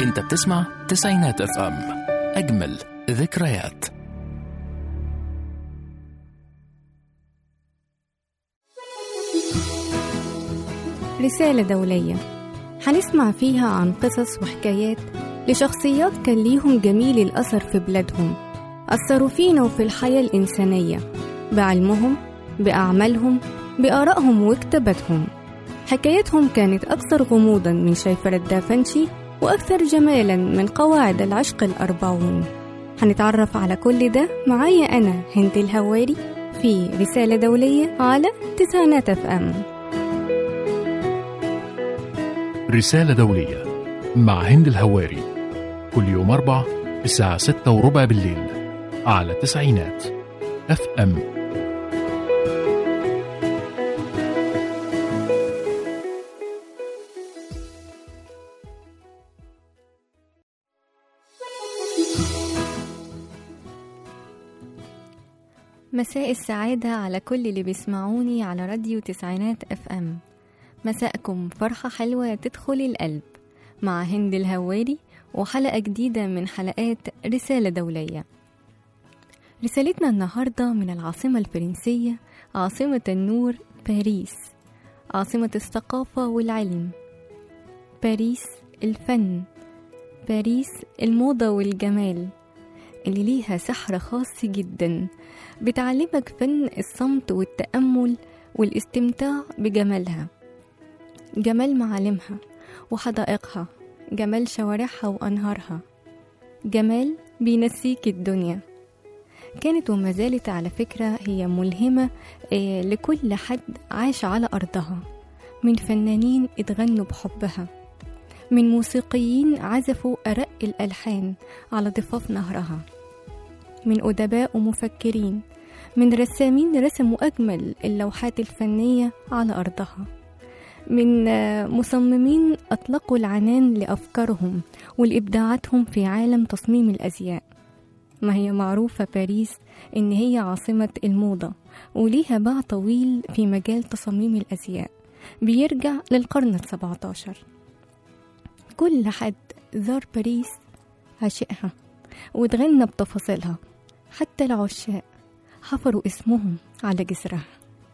انت بتسمع تسعينات اف ام، اجمل ذكريات. رسالة دولية هنسمع فيها عن قصص وحكايات لشخصيات كان ليهم جميل الأثر في بلادهم، أثروا فينا وفي الحياة الإنسانية بعلمهم، بأعمالهم، بآرائهم وكتاباتهم. حكايتهم كانت أكثر غموضاً من شيفرة دافنشي وأكثر جمالاً من قواعد العشق الأربعون. هنتعرف على كل ده معايا أنا هند الهواري في رسالة دولية على تسعينات اف ام. رسالة دولية مع هند الهواري، كل يوم 4 الساعة 6:15 بالليل على تسعينات اف ام. مساء السعادة على كل اللي بيسمعوني على راديو تسعينات اف ام. مساءكم فرحة حلوة تدخل القلب مع هند الهواري وحلقة جديدة من حلقات رسالة دولية. رسالتنا النهاردة من العاصمة الفرنسية، عاصمة النور، باريس، عاصمة الثقافة والعلم، باريس الفن، باريس الموضة والجمال اللي ليها سحر خاص جدا بتعلمك فن الصمت والتأمل والاستمتاع بجمالها، جمال معالمها وحدائقها، جمال شوارعها وأنهارها، جمال بينسيك الدنيا. كانت وما زالت على فكرة هي ملهمة لكل حد عاش على أرضها، من فنانين اتغنوا بحبها، من موسيقيين عزفوا أرق الألحان على ضفاف نهرها، من أدباء ومفكرين، من رسامين رسموا أجمل اللوحات الفنية على أرضها، من مصممين أطلقوا العنان لأفكارهم والإبداعاتهم في عالم تصميم الأزياء. ما هي معروفة باريس إن هي عاصمة الموضة وليها باع طويل في مجال تصميم الأزياء بيرجع للقرن ال17. كل حد زار باريس عشقها واتغنى بتفاصيلها، حتى العشاق حفروا اسمهم على جسرها.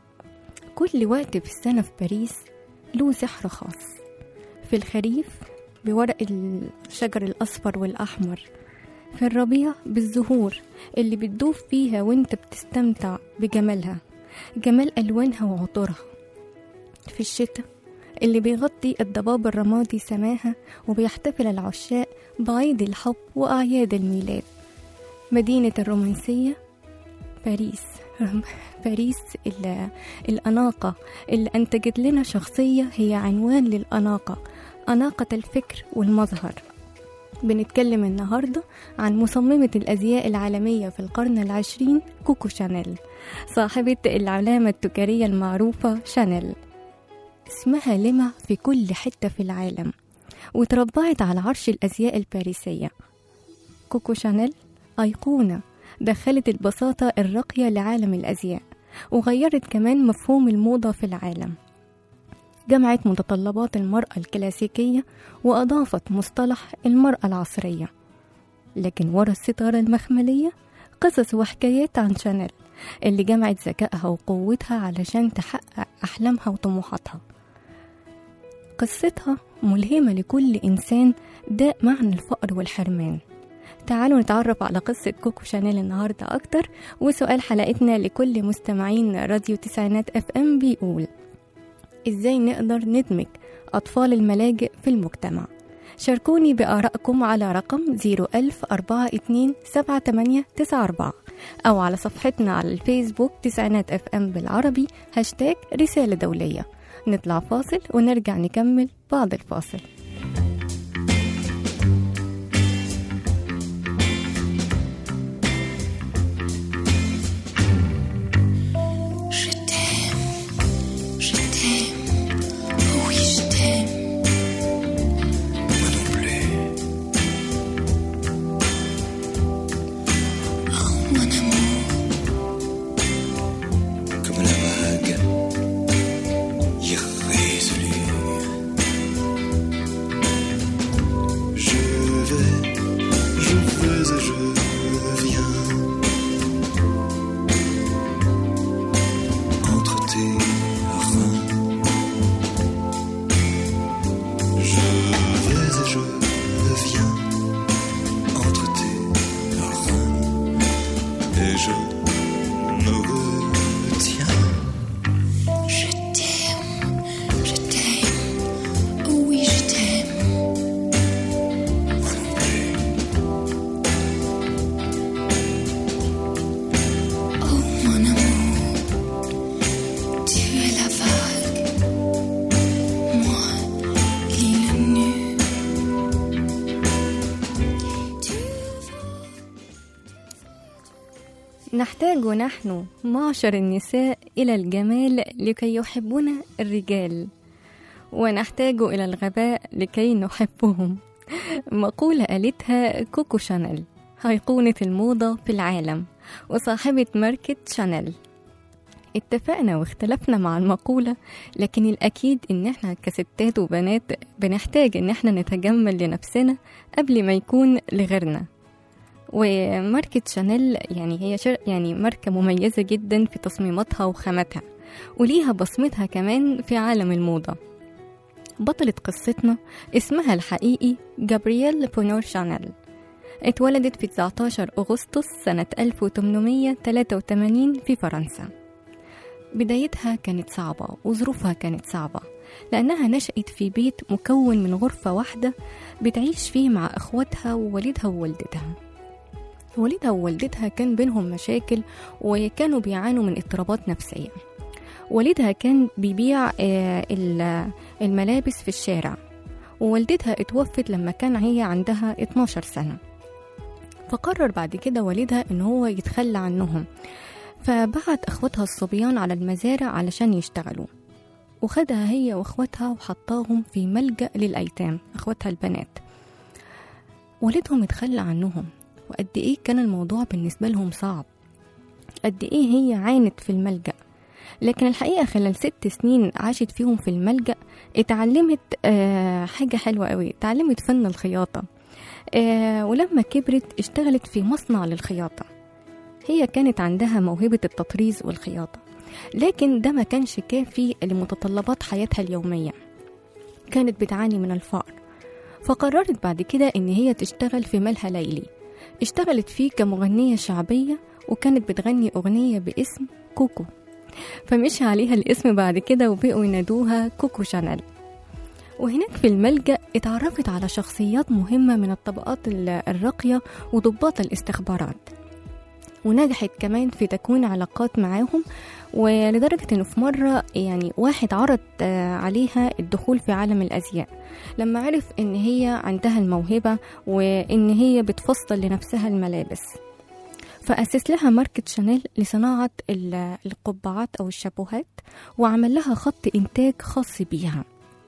كل وقت في السنة في باريس له سحر خاص. في الخريف بورق الشجر الأصفر والأحمر، في الربيع بالزهور اللي بتدوب فيها وانت بتستمتع بجمالها، جمال ألوانها وعطورها، في الشتاء اللي بيغطي الضباب الرمادي سماها وبيحتفل العشاق بعيد الحب وأعياد الميلاد. مدينة الرومانسية باريس، باريس الأناقة اللي أنتجت لنا شخصية هي عنوان للأناقة، أناقة الفكر والمظهر. بنتكلم النهاردة عن مصممة الأزياء العالمية في القرن العشرين، كوكو شانيل، صاحبة العلامة التجارية المعروفة شانيل. اسمها لمع في كل حتة في العالم وتربعت على عرش الأزياء الباريسية. كوكو شانيل أيقونة دخلت البساطة الراقية لعالم الأزياء وغيرت كمان مفهوم الموضة في العالم. جمعت متطلبات المرأة الكلاسيكية وأضافت مصطلح المرأة العصرية. لكن ورا الستارة المخملية قصص وحكايات عن شانيل اللي جمعت ذكائها وقوتها علشان تحقق أحلامها وطموحاتها. قصتها ملهمة لكل إنسان داء معنى الفقر والحرمان. تعالوا نتعرف على قصة كوكو شانيل النهاردة أكتر. وسؤال حلقتنا لكل مستمعين راديو تسعينات اف ام بيقول: إزاي نقدر ندمج أطفال الملاجئ في المجتمع؟ شاركوني بآرائكم على رقم 010427894 أو على صفحتنا على الفيسبوك تسعينات اف ام بالعربي #رسالة دولية. نطلع فاصل ونرجع نكمل بعد الفاصل. Comme la vague irrésolue نحتاج نحن معشر النساء إلى الجمال لكي يحبنا الرجال، ونحتاج إلى الغباء لكي نحبهم. مقولة قالتها كوكو شانيل، أيقونة الموضة في العالم وصاحبة ماركة شانيل. اتفقنا واختلفنا مع المقولة، لكن الأكيد إن احنا كستات وبنات بنحتاج إن احنا نتجمل لنفسنا قبل ما يكون لغيرنا. وماركة شانيل يعني هي يعني ماركة مميزة جدا في تصميماتها وخاماتها، وليها بصمتها كمان في عالم الموضة. بطلة قصتنا اسمها الحقيقي جابرييل بونور شانيل. اتولدت في 19 أغسطس سنة 1883 في فرنسا. بدايتها كانت صعبة وظروفها كانت صعبة، لأنها نشأت في بيت مكون من غرفة واحدة بتعيش فيه مع أخواتها ووالدها ووالدتها. والدها ووالدتها كان بينهم مشاكل وكانوا بيعانوا من اضطرابات نفسية. والدها كان بيبيع الملابس في الشارع، ووالدتها اتوفت لما كان هي عندها 12 سنة. فقرر بعد كده والدها ان هو يتخلى عنهم، فبعت اخواتها الصبيان على المزارع علشان يشتغلوا، وخدها هي واخواتها وحطاهم في ملجأ للأيتام، اخواتها البنات. والدهم اتخلى عنهم، وقد ايه كان الموضوع بالنسبة لهم صعب، قد ايه هي عانت في الملجأ. لكن الحقيقة خلال 6 سنين عاشت فيهم في الملجأ اتعلمت حاجة حلوة قوي، اتعلمت فن الخياطة. ولما كبرت اشتغلت في مصنع للخياطة. هي كانت عندها موهبة التطريز والخياطة، لكن ده ما كانش كافي لمتطلبات حياتها اليومية، كانت بتعاني من الفقر. فقررت بعد كده ان هي تشتغل في ملهى ليلي. اشتغلت فيه كمغنية شعبية، وكانت بتغني أغنية باسم كوكو، فمشي عليها الاسم بعد كده وبقوا ينادوها كوكو شانيل. وهناك في الملجأ اتعرفت على شخصيات مهمة من الطبقات الراقية وضباط الاستخبارات، ونجحت كمان في تكوين علاقات معاهم، ولدرجة انه في مرة يعني واحد عرض عليها الدخول في عالم الأزياء لما عرف ان هي عندها الموهبة وان هي بتفصل لنفسها الملابس. فأسس لها ماركة شانيل لصناعة القبعات أو الشابوهات، وعمل لها خط إنتاج خاص بيها.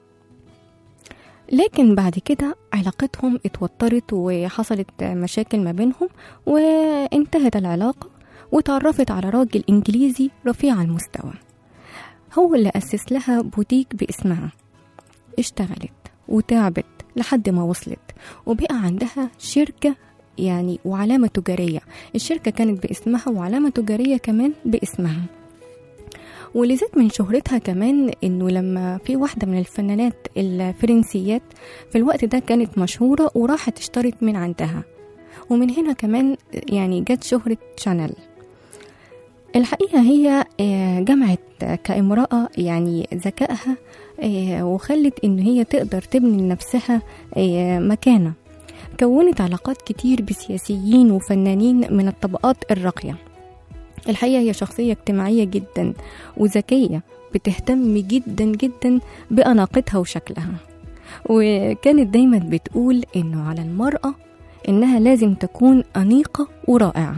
لكن بعد كده علاقتهم اتوترت وحصلت مشاكل ما بينهم، وانتهت العلاقة، وتعرفت على راجل إنجليزي رفيع المستوى، هو اللي أسس لها بوتيك باسمها. اشتغلت وتعبت لحد ما وصلت وبقى عندها شركة يعني وعلامة تجارية. الشركة كانت باسمها وعلامة تجارية كمان باسمها. ولذات من شهرتها كمان انه لما في واحدة من الفنانات الفرنسيات في الوقت ده كانت مشهورة وراحت اشترت من عندها، ومن هنا كمان يعني جت شهرة شانيل. الحقيقة هي جمعت كامرأة يعني ذكائها وخلت ان هي تقدر تبني لنفسها مكانة. كونت علاقات كتير بسياسيين وفنانين من الطبقات الراقية. الحقيقة هي شخصية اجتماعية جدا وذكية، بتهتم جدا جدا بأناقتها وشكلها، وكانت دايما بتقول إنه على المرأة إنها لازم تكون أنيقة ورائعة،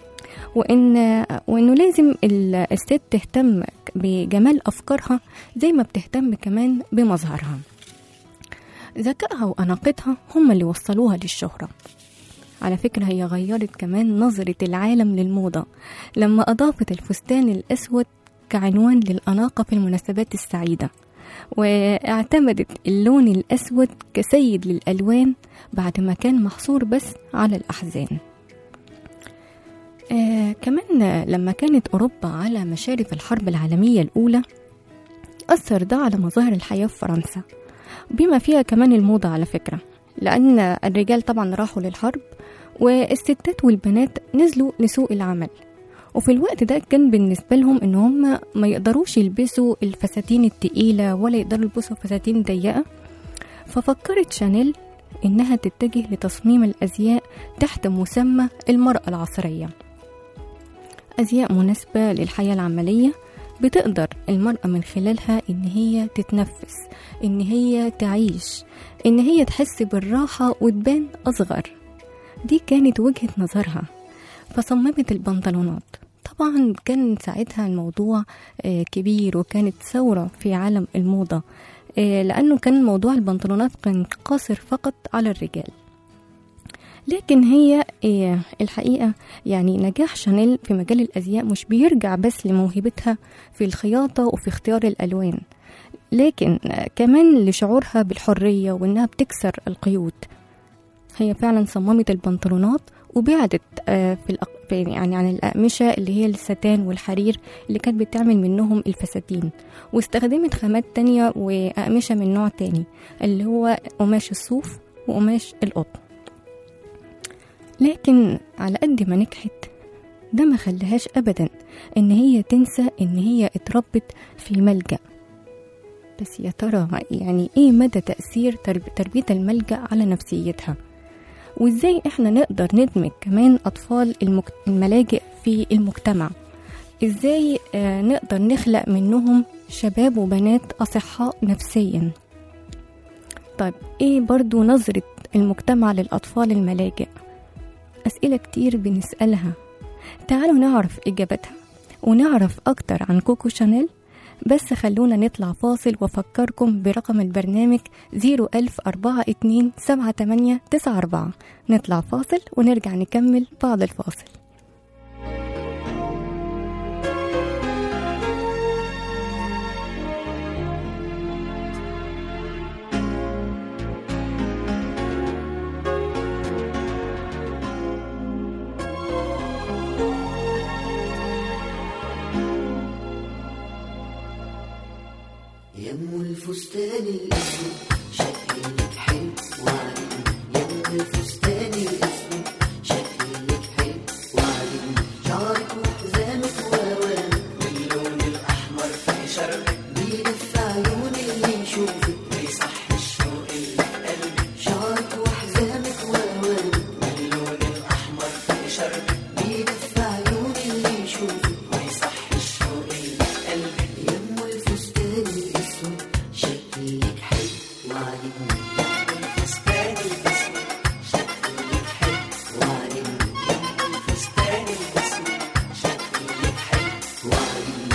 وإنه لازم الست تهتم بجمال أفكارها زي ما بتهتم كمان بمظهرها. ذكائها وأناقتها هم اللي وصلوها للشهرة. على فكرة هي غيرت كمان نظرة العالم للموضة لما أضافت الفستان الأسود كعنوان للأناقة في المناسبات السعيدة، واعتمدت اللون الأسود كسيد للألوان بعد ما كان محصور بس على الأحزان. كمان لما كانت أوروبا على مشارف الحرب العالمية الأولى أثر ده على مظاهر الحياة في فرنسا، بما فيها كمان الموضة على فكرة، لأن الرجال طبعا راحوا للحرب والستات والبنات نزلوا لسوق العمل، وفي الوقت ده كان بالنسبة لهم إن هم ما يقدروش يلبسوا الفساتين التقيلة ولا يقدروا يلبسوا فساتين ضيقة. ففكرت شانيل إنها تتجه لتصميم الأزياء تحت مسمى المرأة العصرية، أزياء مناسبة للحياة العملية بتقدر المرأة من خلالها إن هي تتنفس، إن هي تعيش، إن هي تحس بالراحة وتبان أصغر. دي كانت وجهة نظرها. فصممت البنطلونات طبعا كان ساعتها الموضوع كبير، وكانت ثورة في عالم الموضة، لأنه كان موضوع البنطلونات كان قاصر فقط على الرجال. لكن هي الحقيقة يعني نجاح شانيل في مجال الأزياء مش بيرجع بس لموهبتها في الخياطة وفي اختيار الألوان، لكن كمان لشعورها بالحرية وإنها بتكسر القيود. هي فعلا صممت البنطلونات وبعدت يعني عن الأقمشة اللي هي الستان والحرير اللي كانت بتعمل منهم الفساتين، واستخدمت خامات تانية وأقمشة من نوع تاني اللي هو قماش الصوف وقماش القطن. لكن على قد ما نجحت ده ما خلاهاش أبدا إن هي تنسى إن هي اتربت في ملجأ. بس يا ترى يعني إيه مدى تأثير تربية الملجأ على نفسيتها، وإزاي إحنا نقدر ندمج كمان أطفال الملاجئ في المجتمع، إزاي نقدر نخلق منهم شباب وبنات أصحاء نفسيا. طيب إيه برضو نظرة المجتمع للأطفال الملاجئ؟ أسئلة كتير بنسألها، تعالوا نعرف إجابتها ونعرف أكتر عن كوكو شانيل. بس خلونا نطلع فاصل وفكركم برقم البرنامج 010427894. نطلع فاصل ونرجع نكمل بعد الفاصل. يم الفستان الأسود شكلك حلو وعجبني، يم الفستان الأسود شكلك حلو وعجبني، شعرك وحزامك وأوانك واللون الأحمر في شربك بيلف عيون اللي يشوفك ويصح الشوق اللي في قلبك، شعرك وحزامك وأوانك واللون الأحمر في شربك بيلف عيون اللي يشوفك ويصح الشوق اللي في قلبك، يم الفستان الأسود شكلك حلو وعجبني، الفستان الأسود شكلك حلو وعجبني، الفستان الأسود شكلك حلو وعجبني.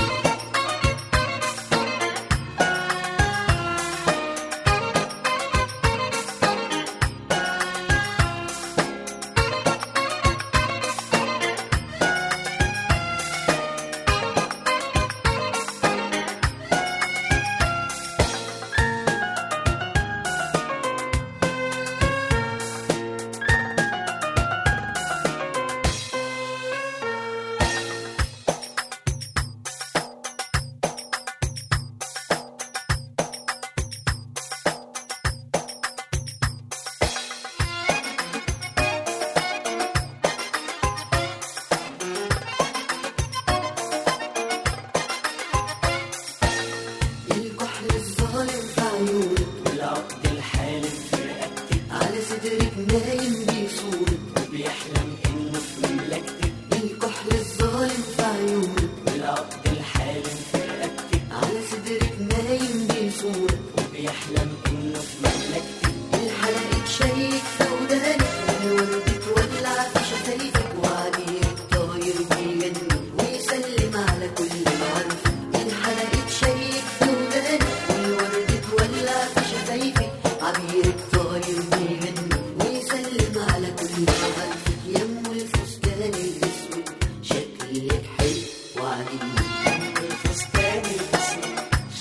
الكحل الظالم في عيونك والعقد الحالم في رقبتك، على صدرك نايم بيصورك وبيحلم انه في مملكتك، الكحل الظالم في عيونك والعقد الحالم في رقبتك، على صدرك نايم بيصورك وبيحلم انه في مملكتك، الحلقة شيك في ودانك والورد تولع في شفايفك، وعليك طاير بيغني ويسلم على كل معارفك، الحلقة شيك في ودانك والورد تولع في شفايفك، عبيرك طاير بيغني ويسلم على كل معارفك، يم الفستان الأسود شكلك حلو وعجبني، يم الفستان الأسود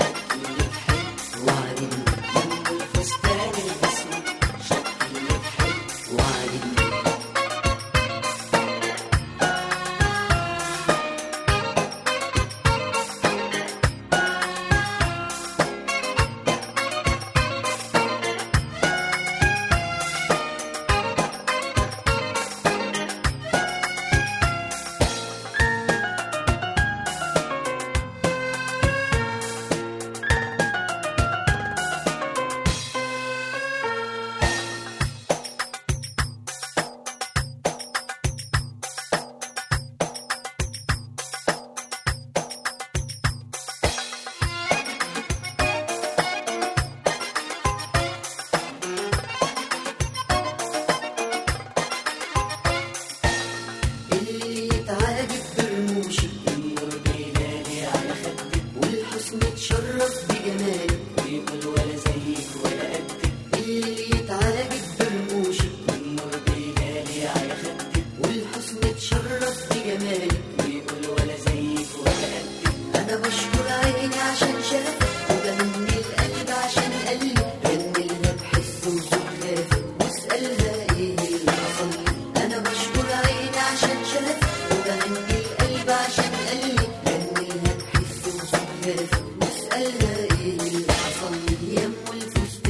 شكلك حلو وعجبني، يم الفستان الأسود شكلك حلو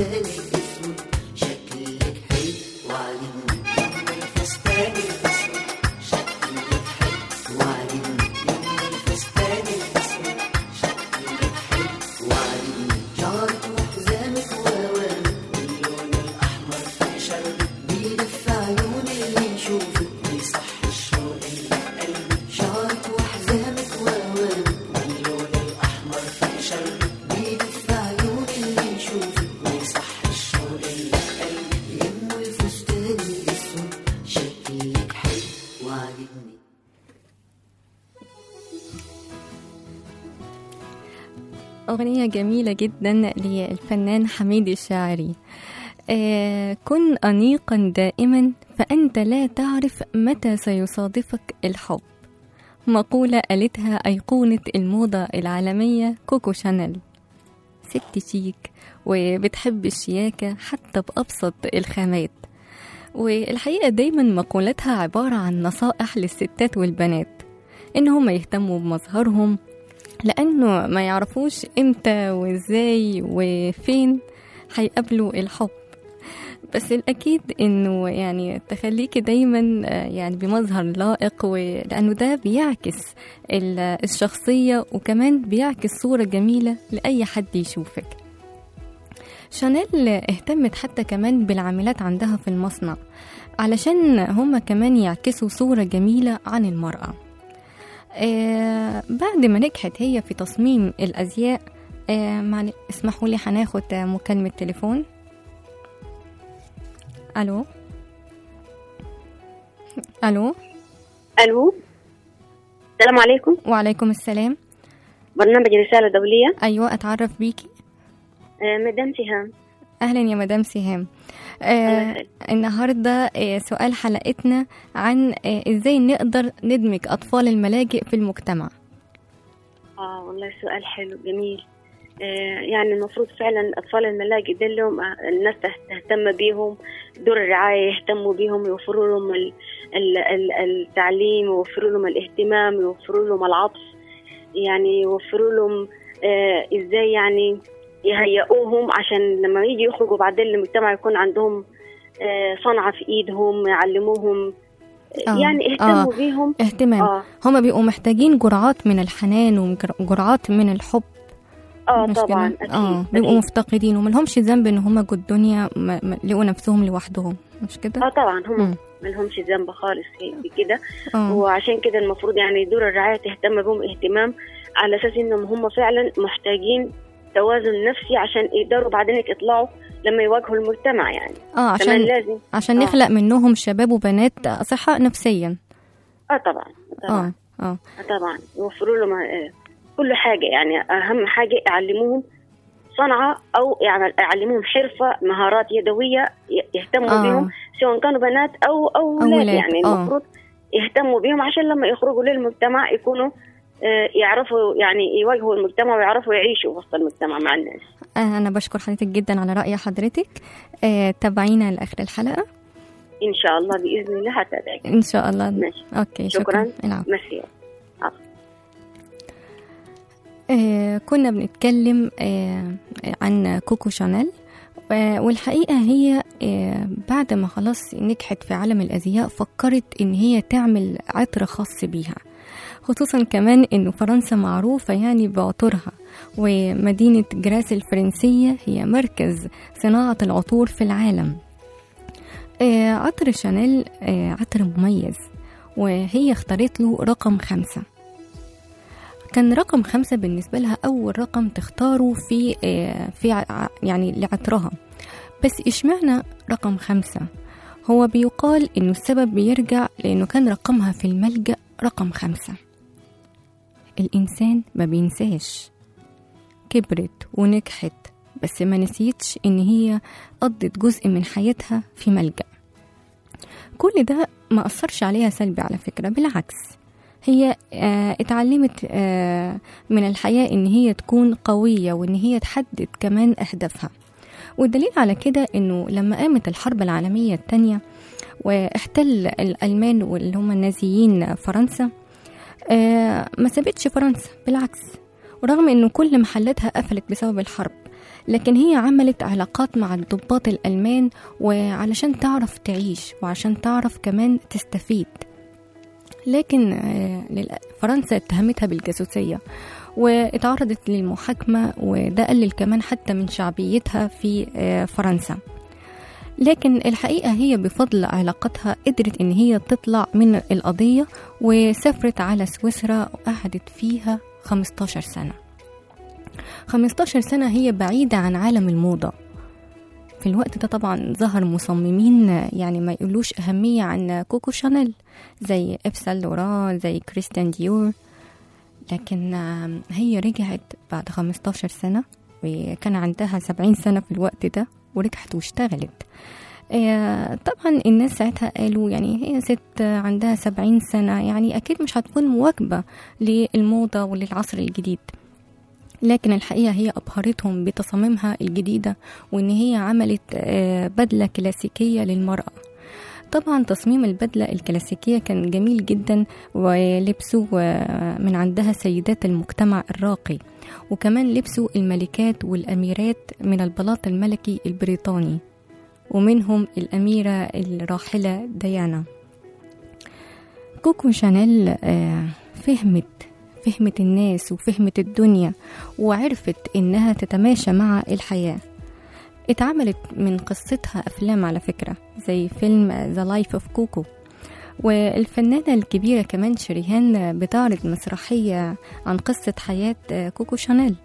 الفستان الأسود شكلك حلو وعاجبني يوم الفستان الأسود شكلك حلو وعاجبني يوم الفستان الأسود شكلك حلو وعاجبني شعرك وحزامك وهوامك واللون الأحمر في شربك بيلف عيون اللي يشوفك بيصح الشوق اللي في قلبي شعرك وحزامك وهوامك واللون الأحمر في شربك بيلف عيون اللي يشوفك بيصح الشوق اللي في قلبي يم الفستان الأسود شكلك حلو وعاجبني. أغنية جميلة جدا للفنان حميد الشاعري. كن أنيقا دائما فأنت لا تعرف متى سيصادفك الحب. مقولة قالتها أيقونة الموضة العالمية كوكو شانيل. ست شيك وبتحب الشياكة حتى بأبسط الخامات، والحقيقة دايما مقولتها عبارة عن نصائح للستات والبنات إن هم يهتموا بمظهرهم، لأنه ما يعرفوش إمتى وإزاي وفين هيقابلوا الحب. بس الأكيد إنه يعني تخليكي دايما يعني بمظهر لائق، لأنه ده بيعكس الشخصية وكمان بيعكس صورة جميلة لأي حد يشوفك. شانيل اهتمت حتى كمان بالعاملات عندها في المصنع علشان هم كمان يعكسوا صورة جميلة عن المرأة. بعد ما نجحت هي في تصميم الأزياء، اسمحوا لي هناخد مكالمة تليفون. ألو ألو ألو، السلام عليكم. وعليكم السلام. برنامج رسالة دولية. أيوة، أتعرف بيكي. مدام سهام. أهلا يا مدام سهام. النهاردة سؤال حلقتنا عن إزاي نقدر ندمج أطفال الملاجئ في المجتمع. والله سؤال حلو جميل. يعني المفروض فعلا أطفال الملاجئ دلهم الناس تهتم بيهم، دور الرعاية يهتموا بيهم، يوفروا لهم التعليم، يوفروا لهم الاهتمام، يوفروا لهم العطف، يعني يوفروا لهم إزاي يعني يهيئوهم عشان لما يجي يخرجوا بعدين المجتمع يكون عندهم صنعة في إيدهم، يعلموهم يعني اهتموا بيهم اهتمام. هم بيبقوا محتاجين جرعات من الحنان وجرعات من الحب. طبعا بيبقوا مفتقدين وملهمش ذنب ان هم جو الدنيا لقوا نفسهم لوحدهم، مش كده؟ طبعا هم ملهمش ذنب خالص في كده. وعشان كده المفروض يعني دور الرعاية تهتم بهم اهتمام على اساس انهم هم فعلا محتاجين توازن نفسي عشان يقدروا بعدين يطلعوا لما يواجهوا المجتمع يعني. عشان لازم نخلق منهم شباب وبنات صحة نفسيا. طبعا طبعا يوفروا لهم كل حاجة، يعني أهم حاجة يعلموهم صنعة أو يعلموهم حرفة، مهارات يدوية يهتموا بهم سواء كانوا بنات أو أولاد. يعني المفروض يهتموا بهم عشان لما يخرجوا للمجتمع يكونوا يعرفوا يعني يواجهوا المجتمع ويعرفوا يعيشوا وسط المجتمع مع الناس. أنا بشكر حضرتك جدا على رأي حضرتك. تابعينا لآخر الحلقة إن شاء الله، بإذن الله هتابعك إن شاء الله. ماشي. أوكي، شكرا. ميرسي. كنا بنتكلم عن كوكو شانيل، والحقيقة هي بعد ما خلاص نجحت في عالم الأزياء فكرت إن هي تعمل عطر خاص بيها، خصوصا كمان إنه فرنسا معروفة يعني بعطورها، ومدينة جراس الفرنسية هي مركز صناعة العطور في العالم. عطر شانيل عطر مميز، وهي اختارت له رقم 5. كان رقم 5 بالنسبة لها أول رقم تختاره في يعني لعطرها. بس إشمعنى رقم 5؟ هو بيقال إنه السبب بيرجع لأنه كان رقمها في الملجأ رقم 5. الإنسان ما بينساش، كبرت ونجحت بس ما نسيتش إن هي قضت جزء من حياتها في ملجأ. كل ده ما أثرش عليها سلبي على فكرة، بالعكس هي اتعلمت من الحياة إن هي تكون قوية وإن هي تحدد كمان أهدافها. والدليل على كده إنه لما قامت الحرب العالمية الثانية واحتل الألمان واللي هم النازيين فرنسا، ما سابتش فرنسا، بالعكس، ورغم إنه كل محلاتها قفلت بسبب الحرب، لكن هي عملت علاقات مع الضباط الألمان وعلشان تعرف تعيش وعشان تعرف كمان تستفيد. لكن فرنسا اتهمتها بالجاسوسية واتعرضت للمحاكمة، وده قلل كمان حتى من شعبيتها في فرنسا. لكن الحقيقة هي بفضل علاقتها قدرت ان هي تطلع من القضية وسافرت على سويسرا وقعدت فيها 15 سنة. 15 سنة هي بعيدة عن عالم الموضة. في الوقت ده طبعا ظهر مصممين يعني ما يقولوش أهمية عن كوكو شانيل زي إف سان لوران زي كريستيان ديور، لكن هي رجعت بعد 15 سنة وكان عندها 70 سنة في الوقت ده ورجعت واشتغلت. طبعا الناس ساعتها قالوا يعني هي ست عندها 70 سنة يعني أكيد مش هتكون مواكبة للموضة وللعصر الجديد، لكن الحقيقة هي أبهرتهم بتصاميمها الجديدة وإن هي عملت بدلة كلاسيكية للمرأة. طبعا تصميم البدلة الكلاسيكية كان جميل جدا ولبسوا من عندها سيدات المجتمع الراقي، وكمان لبسوا الملكات والأميرات من البلاط الملكي البريطاني ومنهم الأميرة الراحلة ديانا. كوكو شانيل فهمت الناس وفهمت الدنيا وعرفت إنها تتماشى مع الحياة. اتعملت من قصتها أفلام على فكرة زي فيلم The Life of Coco، والفنانة الكبيرة كمان شريهان بتعرض مسرحية عن قصة حياة كوكو شانيل.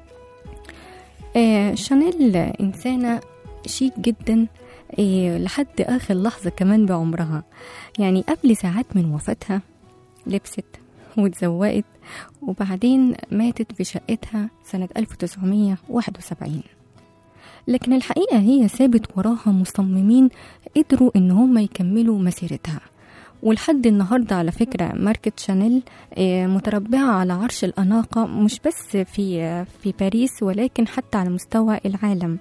شانيل إنسانة شيك جدا لحد آخر لحظة كمان بعمرها، يعني قبل ساعات من وفاتها لبست واتزوقت وبعدين ماتت في شقتها سنة 1971. لكن الحقيقة هي سابت وراها مصممين قدروا ان هم يكملوا مسيرتها، ولحد النهاردة على فكرة ماركة شانيل متربعة على عرش الأناقة مش بس في باريس ولكن حتى على مستوى العالم.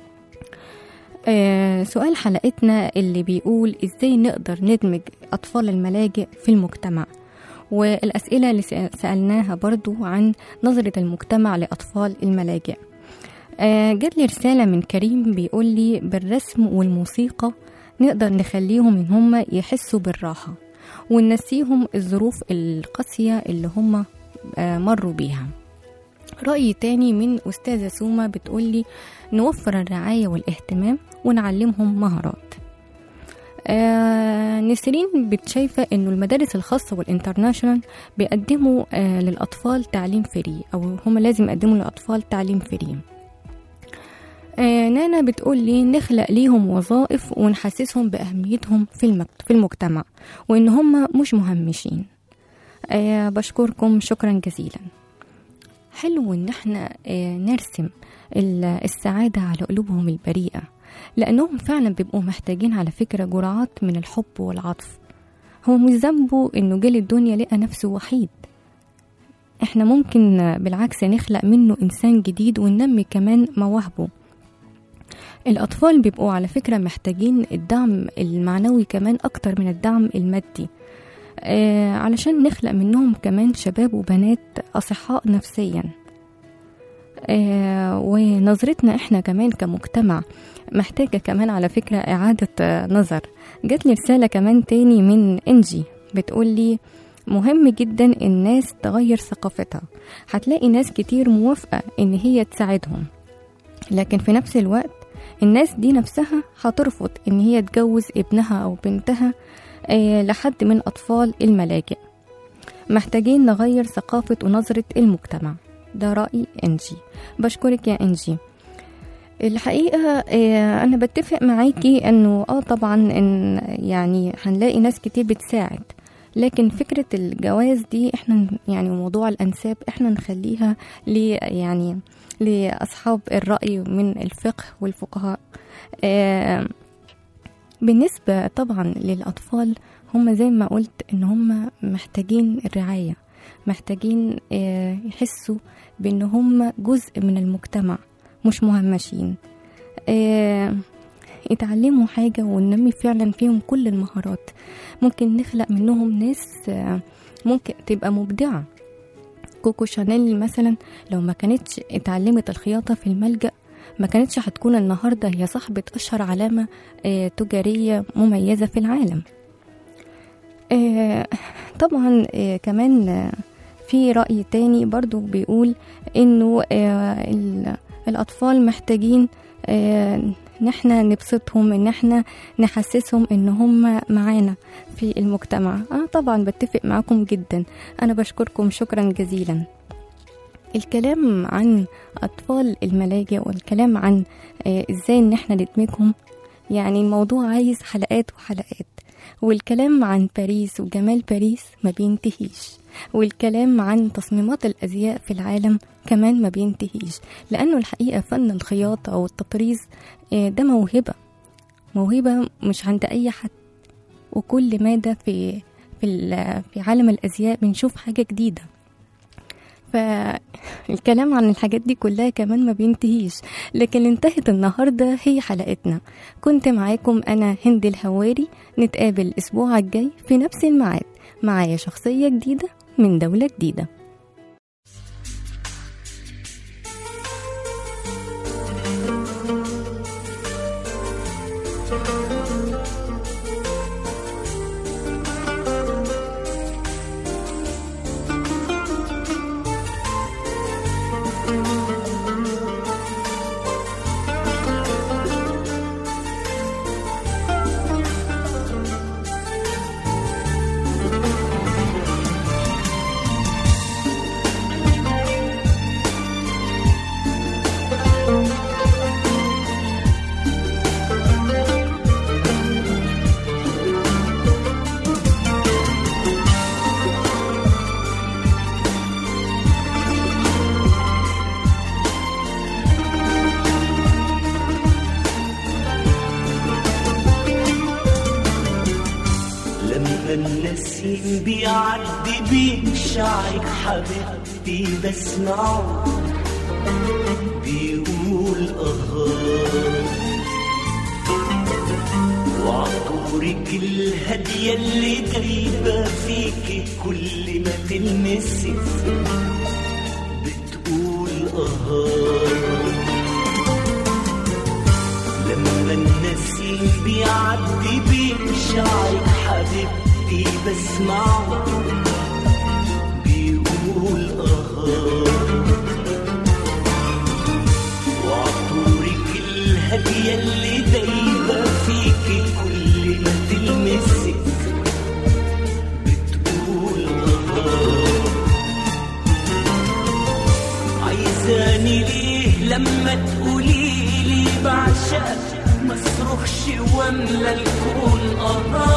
سؤال حلقتنا اللي بيقول ازاي نقدر ندمج أطفال الملاجئ في المجتمع، والأسئلة اللي سألناها برضو عن نظرة المجتمع لأطفال الملاجئ. جات لي رسالة من كريم بيقول لي بالرسم والموسيقى نقدر نخليهم ان هم يحسوا بالراحة وننسيهم الظروف القاسية اللي هم مروا بيها. رأي تاني من أستاذة سومة بتقول لي نوفر الرعاية والاهتمام ونعلمهم مهارات. نسرين بتشايفة انه المدارس الخاصة والانترناشنال بيقدموا للأطفال تعليم فري، او هم لازم يقدموا للأطفال تعليم فري. نانا بتقول لي نخلق ليهم وظائف ونحسسهم بأهميتهم في المجتمع وإن هم مش مهمشين. بشكركم شكرا جزيلا. حلو إن احنا نرسم السعادة على قلوبهم البريئة، لأنهم فعلا بيبقوا محتاجين على فكرة جرعات من الحب والعطف. هو مش ذنبه إنه جه الدنيا لقى نفسه وحيد، احنا ممكن بالعكس نخلق منه إنسان جديد وننمي كمان مواهبه. الأطفال بيبقوا على فكرة محتاجين الدعم المعنوي كمان أكتر من الدعم المادي، علشان نخلق منهم كمان شباب وبنات أصحاء نفسيا. ونظرتنا إحنا كمان كمجتمع محتاجة كمان على فكرة إعادة نظر. جات لي رسالة كمان تاني من إنجي بتقول لي مهم جدا الناس تغير ثقافتها، هتلاقي ناس كتير موافقة إن هي تساعدهم، لكن في نفس الوقت الناس دي نفسها هترفض ان هي تجوز ابنها او بنتها لحد من اطفال الملاجئ. محتاجين نغير ثقافة ونظرة المجتمع. ده رأي انجي. بشكرك يا انجي. الحقيقة انا بتفق معاكي انه طبعا ان يعني هنلاقي ناس كتير بتساعد، لكن فكرة الجواز دي احنا يعني موضوع الانساب احنا نخليها يعني لأصحاب الرأي من الفقه والفقهاء. بالنسبة طبعا للأطفال هم زي ما قلت إن هم محتاجين الرعاية، محتاجين يحسوا بإن هم جزء من المجتمع مش مهمشين. يتعلموا حاجة وننمي فعلا فيهم كل المهارات. ممكن نخلق منهم ناس ممكن تبقى مبدعة. كوكو شانيل مثلا لو ما كانتش اتعلمت الخياطة في الملجأ ما كانتش هتكون النهاردة هي صاحبة أشهر علامة تجارية مميزة في العالم. طبعا كمان في رأي تاني برضو بيقول إنه الأطفال محتاجين إن احنا نبسطهم، إن احنا نحسسهم إن هم معانا في المجتمع. طبعا بتفق معاكم جدا، أنا بشكركم شكرا جزيلا. الكلام عن أطفال الملاجئ والكلام عن إزاي إن احنا ندمجهم، يعني الموضوع عايز حلقات وحلقات. والكلام عن باريس وجمال باريس ما بينتهيش، والكلام عن تصميمات الأزياء في العالم كمان ما بينتهيش، لأنه الحقيقة فن الخياطة والتطريز ده موهبة مش عند أي حد. وكل مادة في عالم الأزياء بنشوف حاجة جديدة. فالكلام عن الحاجات دي كلها كمان ما بينتهيش، لكن انتهت النهاردة هي حلقتنا. كنت معاكم أنا هند الهواري، نتقابل الأسبوع الجاي في نفس الميعاد معايا شخصية جديدة من دولة جديدة. النسيم بيعدي بين شعرك حبيبتي بسمعه بيقول وعطورك الهدية اللي دايبة فيكي كل ما تلمسي بتقول لما النسيم بيعدي بين شعرك حبيبتي بسمعه بيقول وعطورك الهدية اللي دايبة فيكي كل ما تلمسك بتقول عايزاني ليه لما تقوليلي بعشقك مصرخش واملى الكون